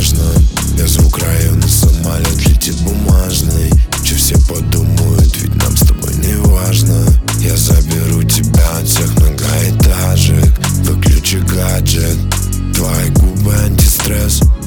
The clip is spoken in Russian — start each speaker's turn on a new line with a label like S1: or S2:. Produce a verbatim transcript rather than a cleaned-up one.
S1: важно. Я звук района, самолет летит бумажный. Че все подумают, ведь нам с тобой не важно. Я заберу тебя от всех многоэтажек. Выключи гаджет, твои губы антистресс.